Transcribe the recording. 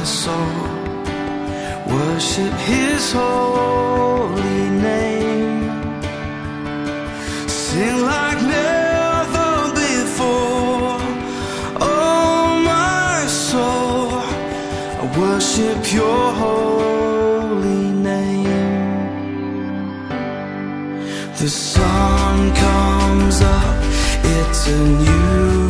soul. Worship His holy name. Sing like never before. Oh my soul, I worship your holy name. The sun comes up, it's a new